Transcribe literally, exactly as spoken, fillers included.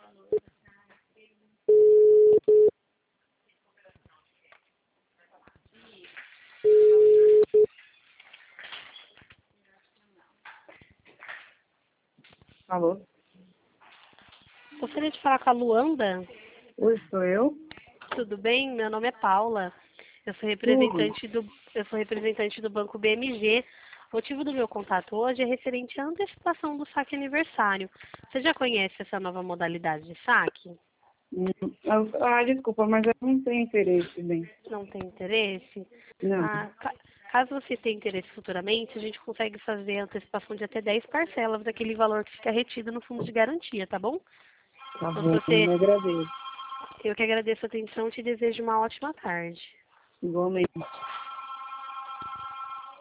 Alô? Gostaria de falar com a Luanda. Oi, sou eu? Tudo bem? Meu nome é Paula. Eu sou representante do, eu sou representante do Banco B M G. O motivo do meu contato hoje é referente à antecipação do saque aniversário. Você já conhece essa nova modalidade de saque? Hum, eu- Ah, desculpa, mas eu não tenho interesse, bem. Não tem interesse? Não. Ah, ca- caso você tenha interesse futuramente, a gente consegue fazer a antecipação de até dez parcelas daquele valor que fica retido no fundo de garantia, tá bom? Tá Então, se bom, você, eu agradeço. eu que agradeço a atenção e te desejo uma ótima tarde. Igualmente.